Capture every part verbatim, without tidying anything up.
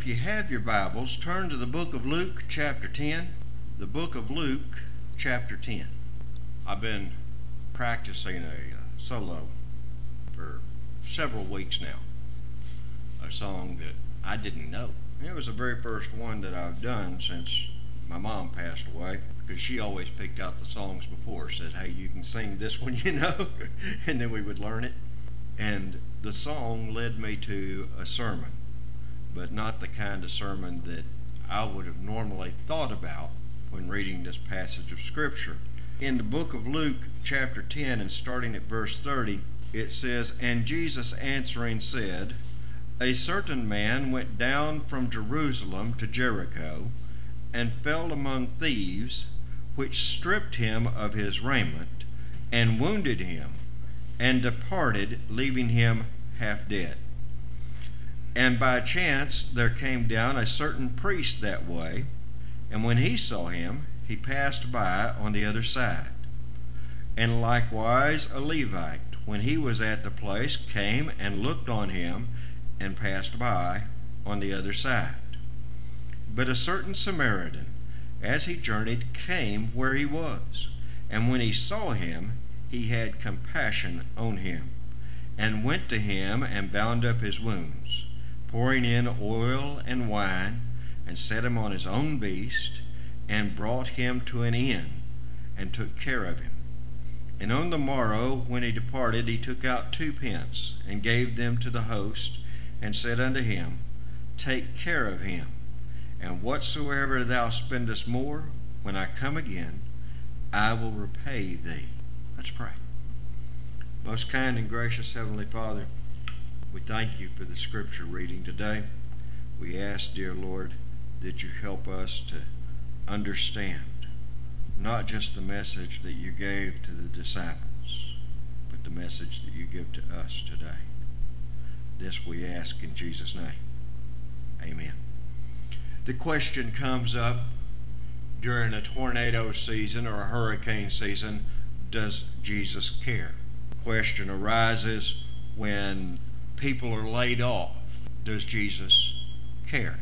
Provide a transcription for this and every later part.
if you have your Bibles, turn to the book of Luke, chapter ten. The book of Luke, chapter ten. I've been practicing a uh, solo for several weeks now. A song that I didn't know. It was the very first one that I've done since my mom passed away, because she always picked out the songs before, said, hey, you can sing this one, you know, and then we would learn it. And the song led me to a sermon, but not the kind of sermon that I would have normally thought about when reading this passage of Scripture. In the book of Luke, chapter ten, and starting at verse thirty, it says, And Jesus answering said, A certain man went down from Jerusalem to Jericho, and fell among thieves, which stripped him of his raiment, and wounded him, and departed, leaving him half dead. And by chance there came down a certain priest that way, and when he saw him, he passed by on the other side. And likewise a Levite, when he was at the place, came and looked on him, and passed by on the other side. But a certain Samaritan, as he journeyed, came where he was, and when he saw him, he had compassion on him, and went to him and bound up his wounds, pouring in oil and wine, and set him on his own beast, and brought him to an inn, and took care of him. And on the morrow, when he departed, he took out two pence, and gave them to the host, and said unto him, Take care of him, and whatsoever thou spendest more, when I come again, I will repay thee. Let's pray. Most kind and gracious Heavenly Father, we thank you for the Scripture reading today. We ask, dear Lord, that you help us to understand not just the message that you gave to the disciples, but the message that you give to us today. This we ask in Jesus' name. Amen. The question comes up during a tornado season or a hurricane season, does Jesus care? The question arises when people are laid off. Does Jesus care?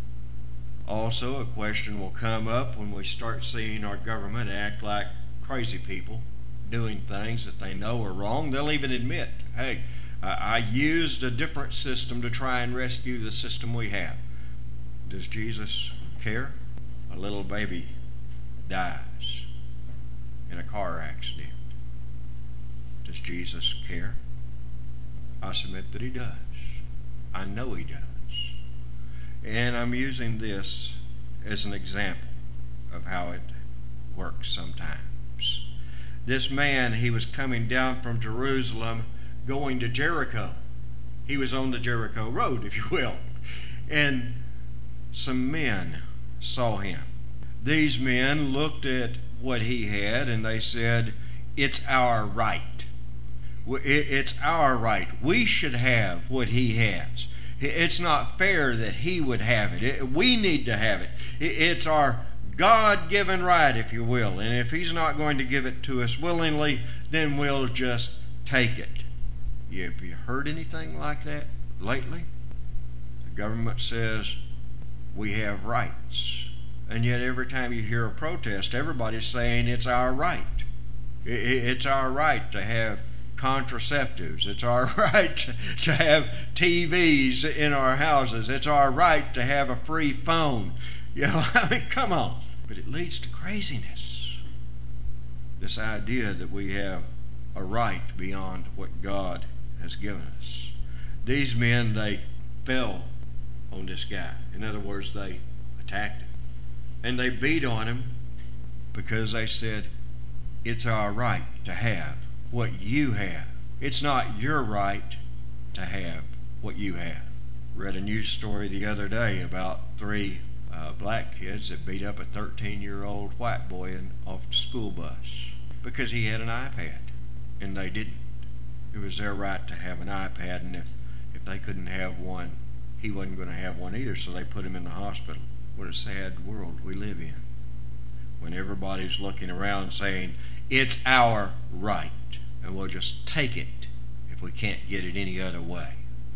Also, a question will come up when we start seeing our government act like crazy people, doing things that they know are wrong. They'll even admit, hey, I used a different system to try and rescue the system we have. Does Jesus care? A little baby dies in a car accident. Does Jesus care? I submit that he does. I know he does. And I'm using this as an example of how it works sometimes. This man, he was coming down from Jerusalem going to Jericho. He was on the Jericho road, if you will. And some men saw him. These men looked at what he had and they said, it's our right. It's our right. We should have what he has. It's not fair that he would have it. We need to have it. It's our God-given right, if you will. And if he's not going to give it to us willingly, then we'll just take it. Have you heard anything like that lately? The government says we have rights. And yet every time you hear a protest, everybody's saying it's our right. It's our right to have contraceptives. It's our right to have T Vs in our houses. It's our right to have a free phone. You know, I mean, come on. But it leads to craziness. This idea that we have a right beyond what God has given us. These men, they fell on this guy. In other words, they attacked him. And they beat on him because they said, it's our right to have what you have. It's not your right to have what you have. Read a news story the other day about three uh, black kids that beat up a thirteen-year-old white boy in, off the school bus because he had an iPad and they didn't. It was their right to have an iPad, and if, if they couldn't have one, he wasn't going to have one either, so they put him in the hospital. What a sad world we live in when everybody's looking around saying, it's our right, and we'll just take it if we can't get it any other way.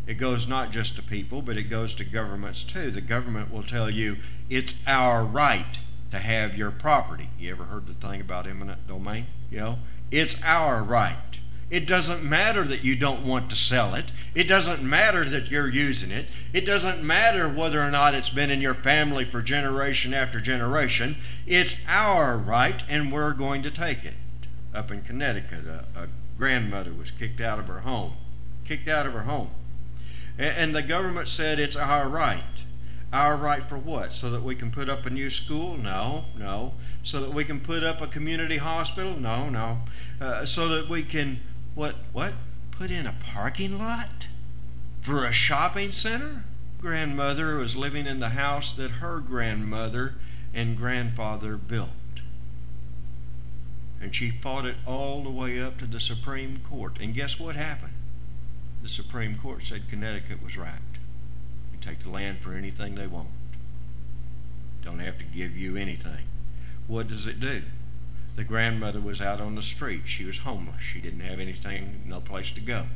It goes not just to people, but it goes to governments too. The government will tell you it's our right to have your property. You ever heard the thing about eminent domain? You know, it's our right. It doesn't matter that you don't want to sell it. It doesn't matter that you're using it. It doesn't matter whether or not it's been in your family for generation after generation. It's our right, and we're going to take it. Up in Connecticut, a, a grandmother was kicked out of her home. Kicked out of her home. And, and the government said it's our right. Our right for what? So that we can put up a new school? No, no. So that we can put up a community hospital? No, no. Uh, so that we can, what, what? Put in a parking lot? For a shopping center? Grandmother was living in the house that her grandmother and grandfather built. And she fought it all the way up to the Supreme Court. And guess what happened? The Supreme Court said Connecticut was right. You take the land for anything they want. Don't have to give you anything. What does it do? The grandmother was out on the street. She was homeless. She didn't have anything, no place to go.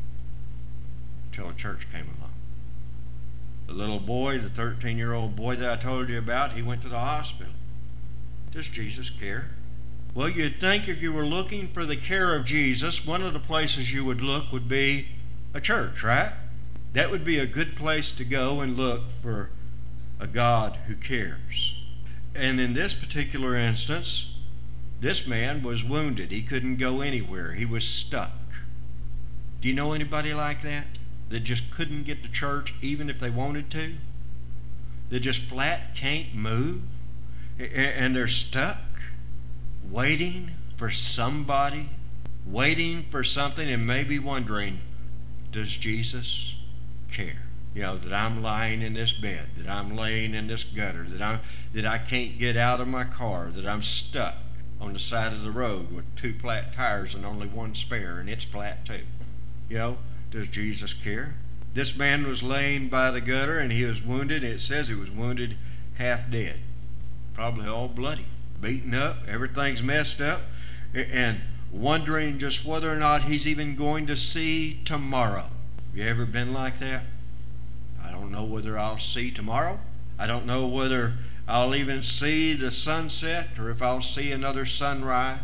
Until a church came along. The little boy, the thirteen-year-old boy that I told you about, he went to the hospital. Does Jesus care? Well, you'd think if you were looking for the care of Jesus, one of the places you would look would be a church, right? That would be a good place to go and look for a God who cares. And in this particular instance, this man was wounded. He couldn't go anywhere. He was stuck. Do you know anybody like that? That just couldn't get to church even if they wanted to? That just flat can't move? And they're stuck, waiting for somebody, waiting for something, and maybe wondering, does Jesus care? You know, that I'm lying in this bed, that I'm laying in this gutter, that I that I can't get out of my car, that I'm stuck on the side of the road with two flat tires and only one spare, and it's flat too. You know, does Jesus care? This man was laying by the gutter, and he was wounded. It says he was wounded half dead. Probably all bloody, beaten up, everything's messed up, and wondering just whether or not he's even going to see tomorrow. Have you ever been like that? I don't know whether I'll see tomorrow. I don't know whether I'll even see the sunset or if I'll see another sunrise.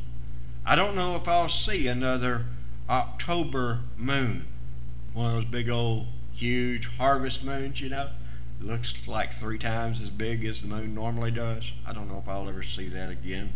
I don't know if I'll see another October moon. One of those big old huge harvest moons, you know. It looks like three times as big as the moon normally does. I don't know if I'll ever see that again.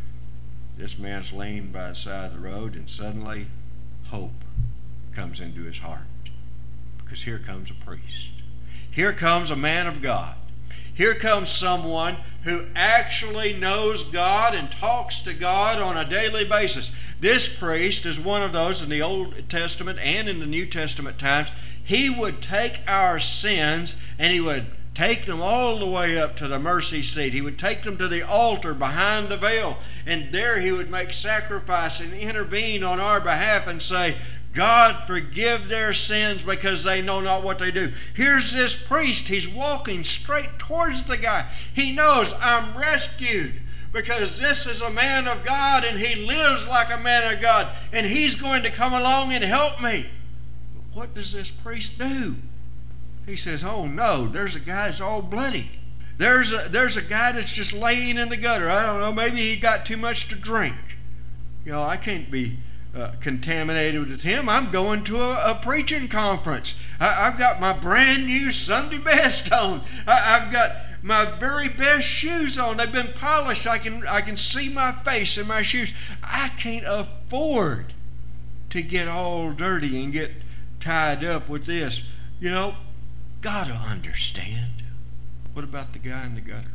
This man's laying by the side of the road, and suddenly hope comes into his heart. Because here comes a priest. Here comes a man of God. Here comes someone who actually knows God and talks to God on a daily basis. This priest is one of those in the Old Testament and in the New Testament times. He would take our sins and he would take them all the way up to the mercy seat. He would take them to the altar behind the veil. And there he would make sacrifice and intervene on our behalf and say, God, forgive their sins because they know not what they do. Here's this priest. He's walking straight towards the guy. He knows I'm rescued because this is a man of God and he lives like a man of God. And he's going to come along and help me. But what does this priest do? He says, oh no, there's a guy that's all bloody. There's a, there's a guy that's just laying in the gutter. I don't know, maybe he got too much to drink. You know, I can't be uh, contaminated with him. I'm going to a, a preaching conference. I, I've got my brand new Sunday best on. I, I've got my very best shoes on. They've been polished. I can, I can see my face in my shoes. I can't afford to get all dirty and get tied up with this. You know, gotta understand. What about the guy in the gutter?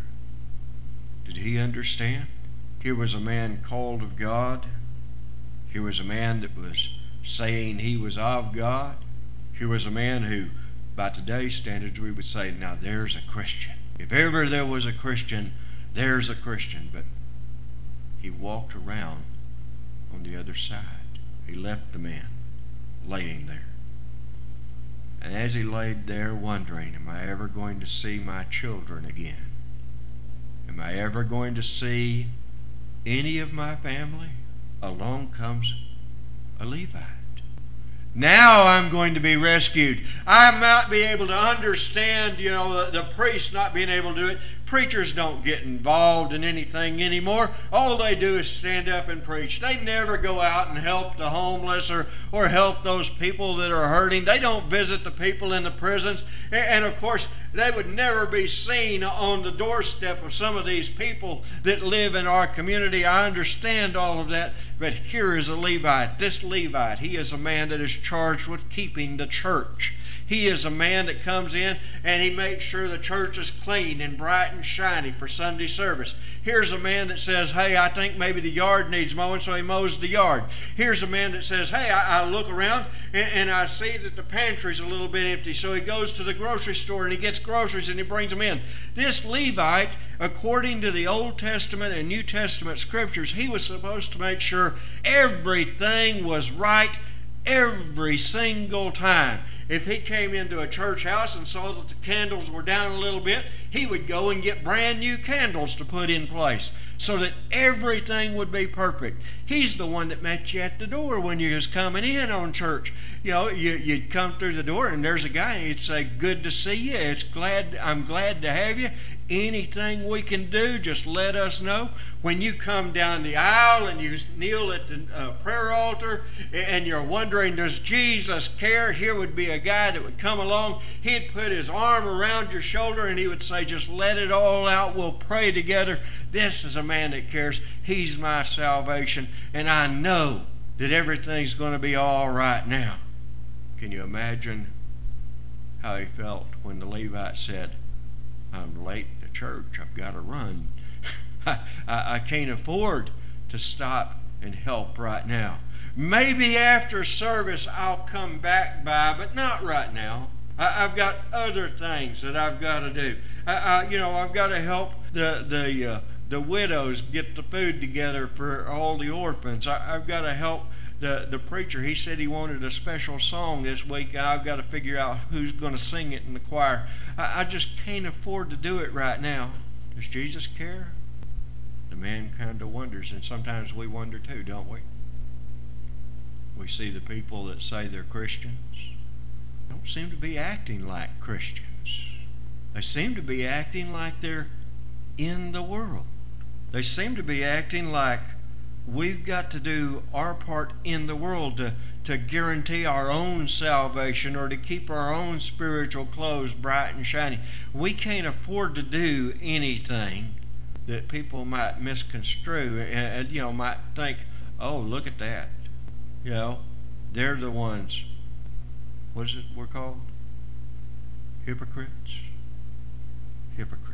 Did he understand? Here was a man called of God. Here was a man that was saying he was of God. Here was a man who, by today's standards, we would say, now there's a Christian. If ever there was a Christian, there's a Christian. But he walked around on the other side. He left the man laying there. And as he laid there wondering, am I ever going to see my children again? Am I ever going to see any of my family? Along comes a Levite. Now I'm going to be rescued. I might be able to understand, you know, the, the priest not being able to do it. Preachers don't get involved in anything anymore. All they do is stand up and preach. They never go out and help the homeless or, or help those people that are hurting. They don't visit the people in the prisons. And, and of course, they would never be seen on the doorstep of some of these people that live in our community. I understand all of that. But here is a Levite. This Levite, he is a man that is charged with keeping the church. He is a man that comes in and he makes sure the church is clean and bright and shiny for Sunday service. Here's a man that says, hey, I think maybe the yard needs mowing, so he mows the yard. Here's a man that says, hey, I, I look around and, and I see that the pantry's a little bit empty, so he goes to the grocery store and he gets groceries and he brings them in. This Levite, according to the Old Testament and New Testament scriptures, he was supposed to make sure everything was right every single time. If he came into a church house and saw that the candles were down a little bit, he would go and get brand new candles to put in place so that everything would be perfect. He's the one that met you at the door when you was coming in on church. You know, you, you'd come through the door and there's a guy and he'd say, good to see you. It's glad, I'm glad to have you. Anything we can do, just let us know. When you come down the aisle and you kneel at the uh, prayer altar and you're wondering, does Jesus care? Here would be a guy that would come along. He'd put his arm around your shoulder and he would say, just let it all out. We'll pray together. This is a man that cares. He's my salvation. And I know that everything's going to be all right now. Can you imagine how he felt when the Levite said, I'm late to church. I've got to run. I, I, I can't afford to stop and help right now. Maybe after service I'll come back by, but not right now. I, I've got other things that I've got to do. I, I, you know, I've got to help the the uh, the widows get the food together for all the orphans. I, I've got to help the the preacher. He said he wanted a special song this week. I've got to figure out who's going to sing it in the choir. I, I just can't afford to do it right now. Does Jesus care? The man kind of wonders, and sometimes we wonder too, don't we? We see the people that say they're Christians don't seem to be acting like Christians. They seem to be acting like they're in the world. They seem to be acting like we've got to do our part in the world to, to guarantee our own salvation or to keep our own spiritual clothes bright and shiny. We can't afford to do anything that people might misconstrue and, and you know might think, oh, look at that. You know, they're the ones. What is it we're called? Hypocrites. Hypocrites.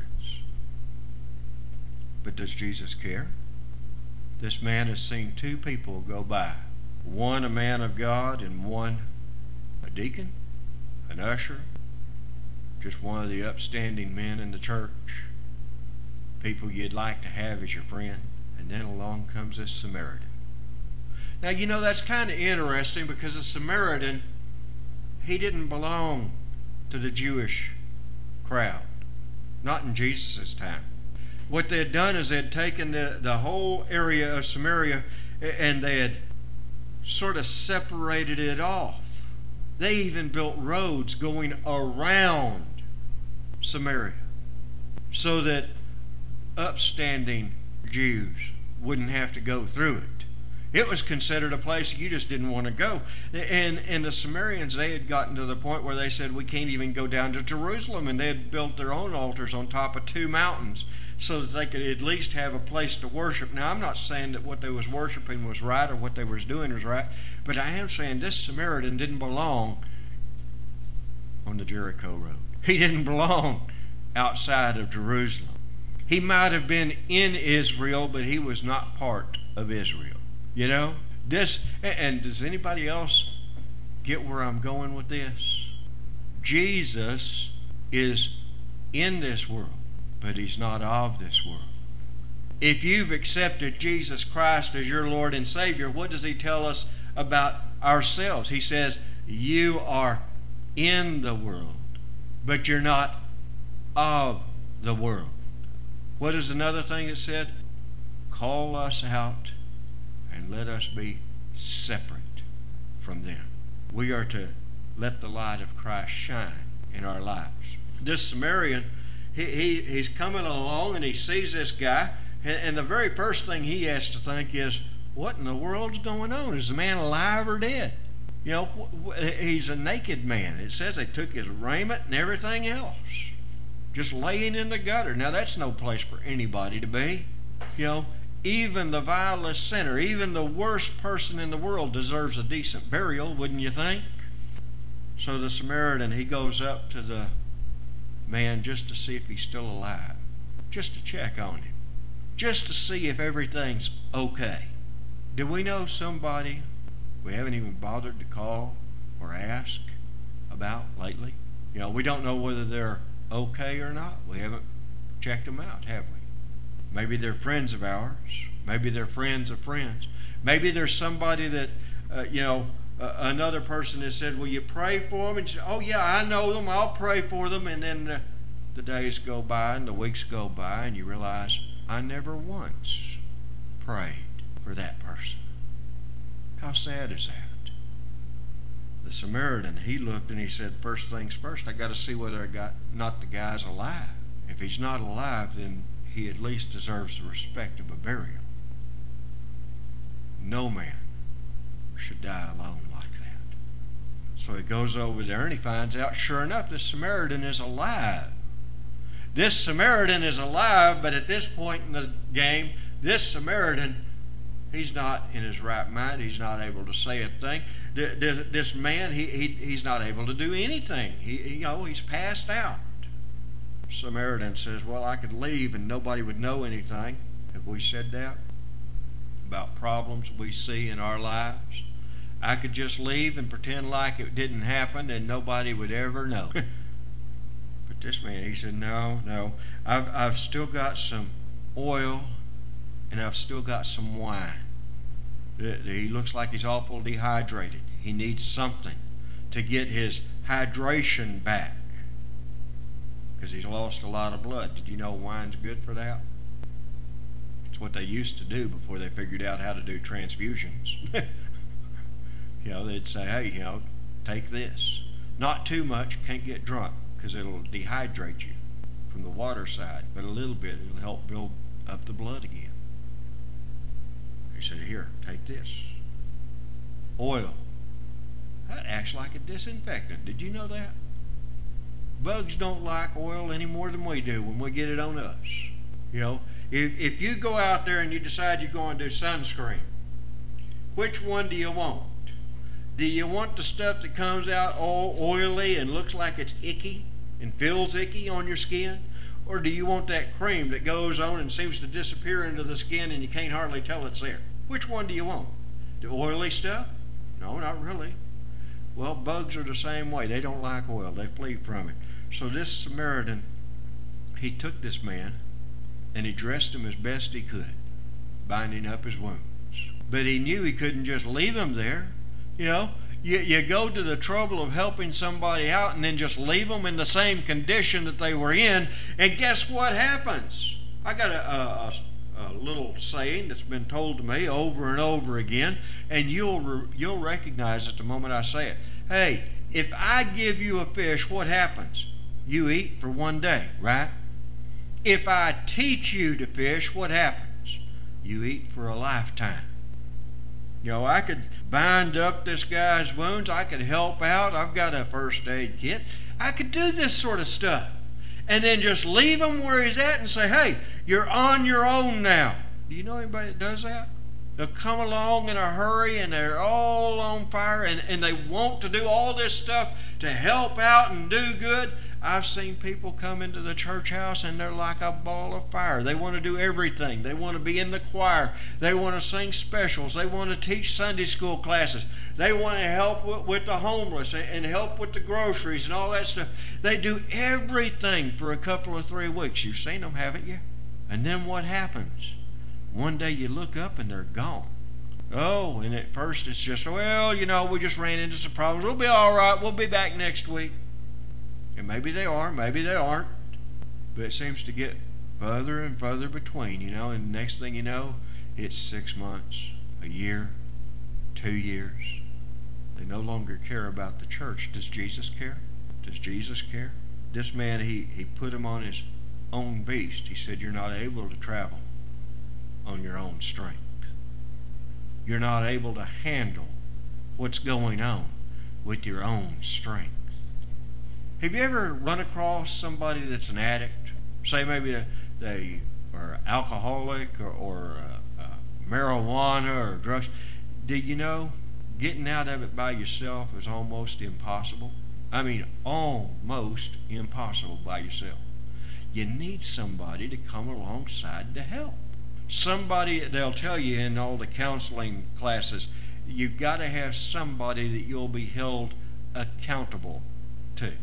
But does Jesus care? This man has seen two people go by. One a man of God and one a deacon, an usher, just one of the upstanding men in the church. People you'd like to have as your friend. And then along comes this Samaritan. Now, you know, that's kind of interesting because the Samaritan, he didn't belong to the Jewish crowd. Not in Jesus' time. What they had done is they had taken the, the whole area of Samaria and they had sort of separated it off. They even built roads going around Samaria so that upstanding Jews wouldn't have to go through it. It was considered a place you just didn't want to go. And, and the Samaritans, they had gotten to the point where they said, we can't even go down to Jerusalem. And they had built their own altars on top of two mountains so that they could at least have a place to worship. Now, I'm not saying that what they was worshiping was right or what they was doing was right, but I am saying this Samaritan didn't belong on the Jericho road. He didn't belong outside of Jerusalem. He might have been in Israel, but he was not part of Israel. You know, this, and does anybody else get where I'm going with this? Jesus is in this world, but he's not of this world. If you've accepted Jesus Christ as your Lord and Savior, what does he tell us about ourselves? He says, you are in the world, but you're not of the world. What is another thing it said? Call us out and let us be separate from them. We are to let the light of Christ shine in our lives. This Samaritan, he, he he's coming along and he sees this guy, and, and the very first thing he has to think is, what in the world's going on? Is the man alive or dead? You know, he's a naked man. It says they took his raiment and everything else, just laying in the gutter. Now that's no place for anybody to be. You know, even the vilest sinner, even the worst person in the world deserves a decent burial, wouldn't you think? So the Samaritan, he goes up to the man just to see if he's still alive, just to check on him, just to see if everything's okay. Do we know somebody we haven't even bothered to call or ask about lately? You know, we don't know whether they're okay or not. We haven't checked them out, have we? Maybe they're friends of ours. Maybe they're friends of friends. Maybe there's somebody that, uh, you know, uh, another person has said, will you pray for them? And you say, oh yeah, I know them, I'll pray for them. And then the, the days go by and the weeks go by and you realize, I never once prayed for that person. How sad is that? The Samaritan, he looked and he said, first things first, I got to see whether I got not the guy's alive. If he's not alive, then he at least deserves the respect of a burial. No man should die alone like that. So he goes over there and he finds out, sure enough, this Samaritan is alive. This Samaritan is alive, but at this point in the game, this Samaritan, he's not in his right mind. He's not able to say a thing. This man, he, he he's not able to do anything. He, you know, he's passed out. Samaritan says, well, I could leave and nobody would know anything. Have we said that about problems we see in our lives? I could just leave and pretend like it didn't happen and nobody would ever know. But this man, he said, no, no. I've, I've still got some oil and I've still got some wine. He looks like he's awful dehydrated. He needs something to get his hydration back because he's lost a lot of blood. Did you know wine's good for that? It's what they used to do before they figured out how to do transfusions. You know, they'd say, hey, you know, take this. Not too much, can't get drunk because it'll dehydrate you from the water side, but a little bit, it'll help build up the blood again. He said, here, take this. Oil. That acts like a disinfectant. Did you know that? Bugs don't like oil any more than we do when we get it on us. You know, if, if you go out there and you decide you're going to do sunscreen, which one do you want? Do you want the stuff that comes out all oily and looks like it's icky and feels icky on your skin? Or do you want that cream that goes on and seems to disappear into the skin and you can't hardly tell it's there? Which one do you want? The oily stuff? No, not really. Well, bugs are the same way. They don't like oil. They flee from it. So this Samaritan, he took this man and he dressed him as best he could, binding up his wounds. But he knew he couldn't just leave him there. You know, you, you go to the trouble of helping somebody out and then just leave them in the same condition that they were in. And guess what happens? I got a, a, a little saying that's been told to me over and over again, and you'll re, you'll recognize it the moment I say it. Hey, if I give you a fish, what happens? You eat for one day, right? If I teach you to fish, what happens? You eat for a lifetime. You know, I could bind up this guy's wounds. I could help out. I've got a first aid kit. I could do this sort of stuff. And then just leave him where he's at and say, hey, you're on your own now. Do you know anybody that does that? They'll come along in a hurry and they're all on fire and, and they want to do all this stuff to help out and do good. I've seen people come into the church house and they're like a ball of fire. They want to do everything. They want to be in the choir. They want to sing specials. They want to teach Sunday school classes. They want to help with, with the homeless and, and help with the groceries and all that stuff. They do everything for a couple of three weeks. You've seen them, haven't you? And then what happens? One day you look up and they're gone. Oh, and at first it's just, well, you know, we just ran into some problems. We'll be all right. We'll be back next week. And maybe they are, maybe they aren't. But it seems to get further and further between, you know, and the next thing you know, it's six months, a year, two years. They no longer care about the church. Does Jesus care? Does Jesus care? This man, he, he put him on his own beast. He said, you're not able to travel on your own strength. You're not able to handle what's going on with your own strength. Have you ever run across somebody that's an addict? Say maybe they are alcoholic or, or uh, uh, marijuana or drugs. Do you know getting out of it by yourself is almost impossible? I mean, almost impossible by yourself. You need somebody to come alongside to help. Somebody, they'll tell you in all the counseling classes, you've got to have somebody that you'll be held accountable to.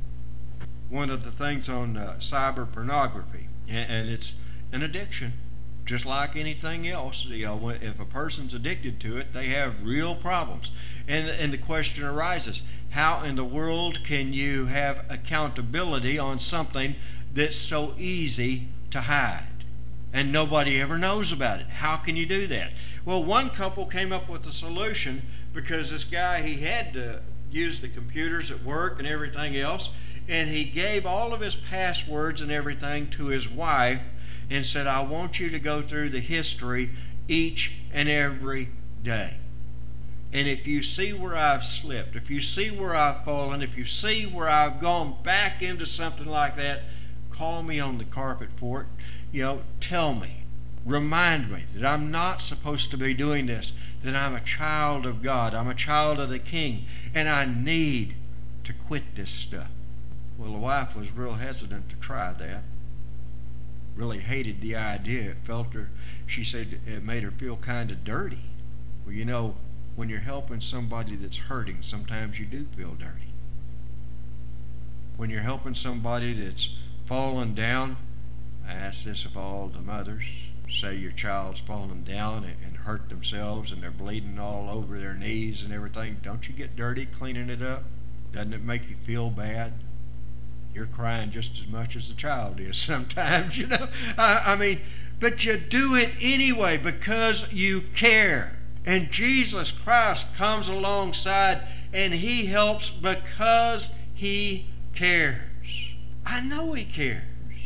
One of the things on uh, cyber pornography, and, and it's an addiction, just like anything else. You know, if a person's addicted to it, they have real problems. And, and the question arises, how in the world can you have accountability on something that's so easy to hide and nobody ever knows about it? How can you do that? Well, one couple came up with a solution because this guy, he had to use the computers at work and everything else, and he gave all of his passwords and everything to his wife and said, I want you to go through the history each and every day. And if you see where I've slipped, if you see where I've fallen, if you see where I've gone back into something like that, call me on the carpet for it. You know, tell me. Remind me that I'm not supposed to be doing this, that I'm a child of God, I'm a child of the King, and I need to quit this stuff. Well, the wife was real hesitant to try that. Really hated the idea. It felt her, she said it made her feel kind of dirty. Well, you know, when you're helping somebody that's hurting, sometimes you do feel dirty. When you're helping somebody that's fallen down, I ask this of all the mothers, say your child's fallen down and, and hurt themselves and they're bleeding all over their knees and everything. Don't you get dirty cleaning it up? Doesn't it make you feel bad? You're crying just as much as the child is sometimes, you know. I, I mean, but you do it anyway because you care. And Jesus Christ comes alongside and He helps because He cares. I know He cares.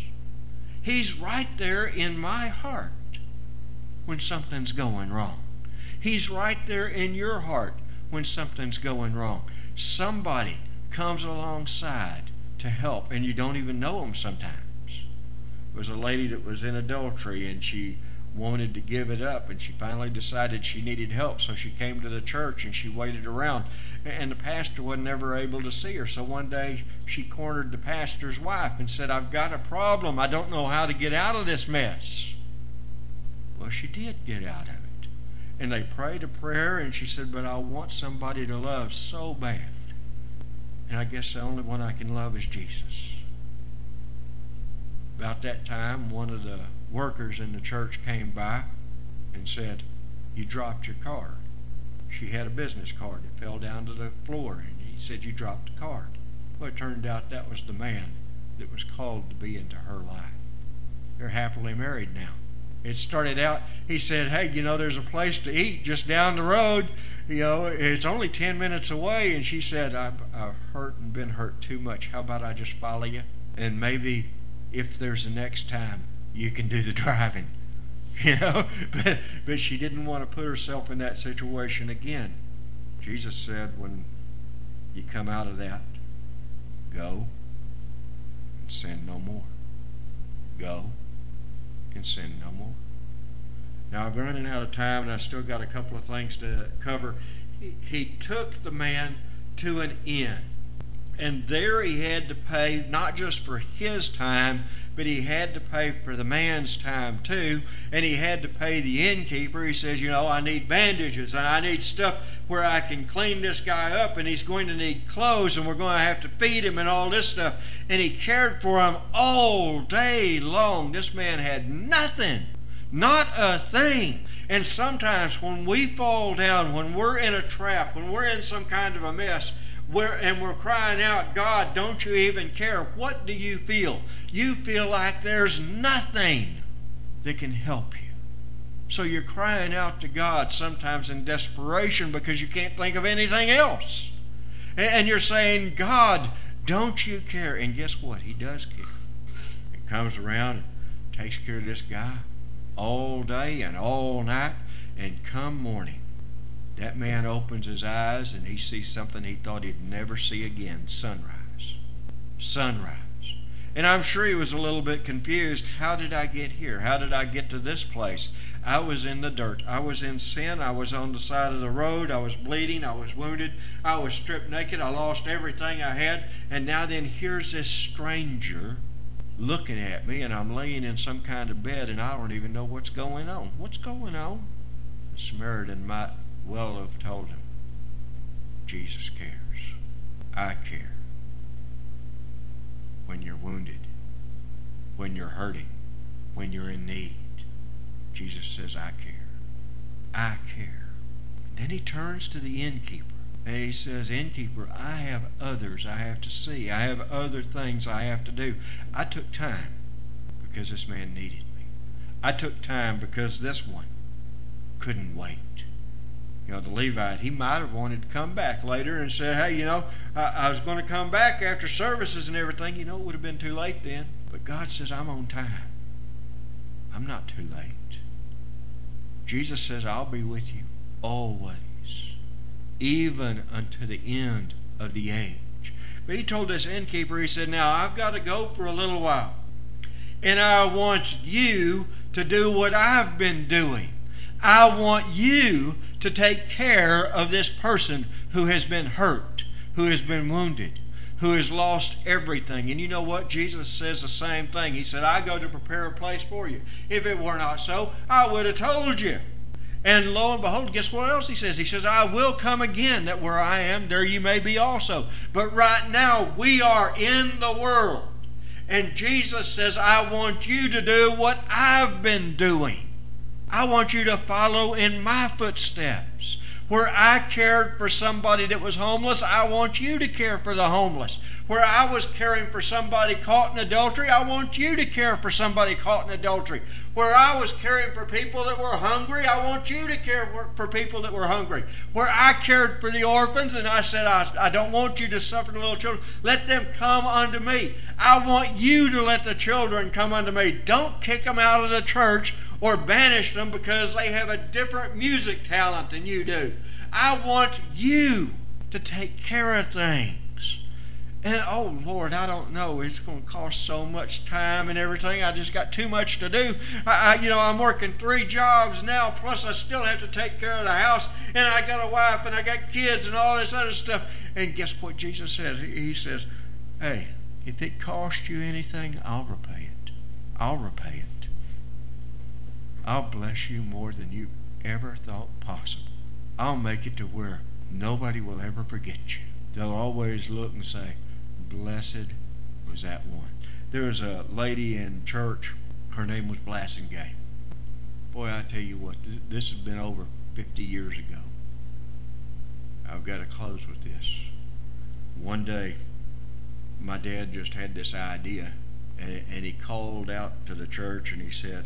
He's right there in my heart when something's going wrong. He's right there in your heart when something's going wrong. Somebody comes alongside to help, and you don't even know them sometimes. There was a lady that was in adultery, and she wanted to give it up, and she finally decided she needed help, so she came to the church, and she waited around, and the pastor wasn't ever able to see her. So one day she cornered the pastor's wife and said, I've got a problem. I don't know how to get out of this mess. Well, she did get out of it. And they prayed a prayer, and she said, but I want somebody to love so bad. And I guess the only one I can love is Jesus. About that time, one of the workers in the church came by and said, you dropped your card. She had a business card that fell down to the floor, and he said, you dropped the card. Well, it turned out that was the man that was called to be into her life. They're happily married now. It started out, he said, hey, you know, there's a place to eat just down the road. You know, it's only ten minutes away. And she said, I've, I've hurt and been hurt too much. How about I just follow you? And maybe if there's a next time, you can do the driving. You know, but, but she didn't want to put herself in that situation again. Jesus said, when you come out of that, go and sin no more. Go and sin no more. Now, I'm running out of time, and I still got a couple of things to cover. He, he took the man to an inn, and there he had to pay not just for his time, but he had to pay for the man's time too, and he had to pay the innkeeper. He says, you know, I need bandages, and I need stuff where I can clean this guy up, and he's going to need clothes, and we're going to have to feed him and all this stuff. And he cared for him all day long. This man had nothing. Not a thing. And sometimes when we fall down, when we're in a trap, when we're in some kind of a mess, we're, and we're crying out, God, don't you even care? What do you feel? You feel like there's nothing that can help you. So you're crying out to God sometimes in desperation because you can't think of anything else. And you're saying, God, don't you care? And guess what? He does care. He comes around and takes care of this guy all day and all night. And come morning, that man opens his eyes and he sees something he thought he'd never see again. Sunrise. Sunrise. And I'm sure he was a little bit confused. How did I get here? How did I get to this place? I was in the dirt. I was in sin. I was on the side of the road. I was bleeding. I was wounded. I was stripped naked. I lost everything I had. And now then here's this stranger looking at me, and I'm laying in some kind of bed, and I don't even know what's going on. What's going on? The Samaritan might well have told him, Jesus cares. I care. When you're wounded, when you're hurting, when you're in need, Jesus says, I care. I care. Then he turns to the innkeeper. And he says, innkeeper, I have others I have to see. I have other things I have to do. I took time because this man needed me. I took time because this one couldn't wait. You know, the Levite, he might have wanted to come back later and said, hey, you know, I, I was going to come back after services and everything. You know, it would have been too late then. But God says, I'm on time. I'm not too late. Jesus says, I'll be with you always, even unto the end of the age. But he told this innkeeper, he said, now I've got to go for a little while. And I want you to do what I've been doing. I want you to take care of this person who has been hurt, who has been wounded, who has lost everything. And you know what? Jesus says the same thing. He said, I go to prepare a place for you. If it were not so, I would have told you. And lo and behold, guess what else he says? He says, I will come again, that where I am, there you may be also. But right now, we are in the world. And Jesus says, I want you to do what I've been doing. I want you to follow in my footsteps. Where I cared for somebody that was homeless, I want you to care for the homeless. Where I was caring for somebody caught in adultery, I want you to care for somebody caught in adultery. Where I was caring for people that were hungry, I want you to care for, for people that were hungry. Where I cared for the orphans and I said, I, I don't want you to suffer the little children. Let them come unto me. I want you to let the children come unto me. Don't kick them out of the church or banish them because they have a different music talent than you do. I want you to take care of things. And oh Lord, I don't know. It's going to cost so much time and everything. I just got too much to do. I, I, you know, I'm working three jobs now. Plus, I still have to take care of the house. And I got a wife and I got kids and all this other stuff. And guess what Jesus says? He says, "Hey, if it costs you anything, I'll repay it. I'll repay it. I'll bless you more than you ever thought possible. I'll make it to where nobody will ever forget you. They'll always look and say, blessed was that one." There was a lady in church. Her name was Blassingame. Boy, I tell you what, this, this has been over fifty years ago. I've got to close with this. One day, my dad just had this idea, and, and he called out to the church and he said,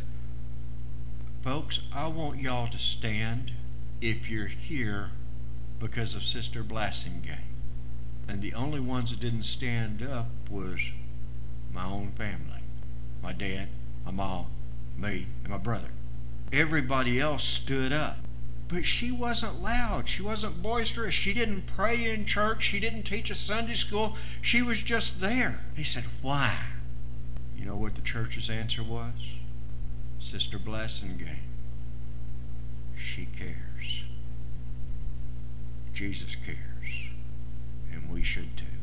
folks, I want y'all to stand if you're here because of Sister Blassingame. And the only ones that didn't stand up was my own family. My dad, my mom, me, and my brother. Everybody else stood up. But she wasn't loud. She wasn't boisterous. She didn't pray in church. She didn't teach a Sunday school. She was just there. He said, why? You know what the church's answer was? Sister Blassingame. She cares. Jesus cares. And we should too.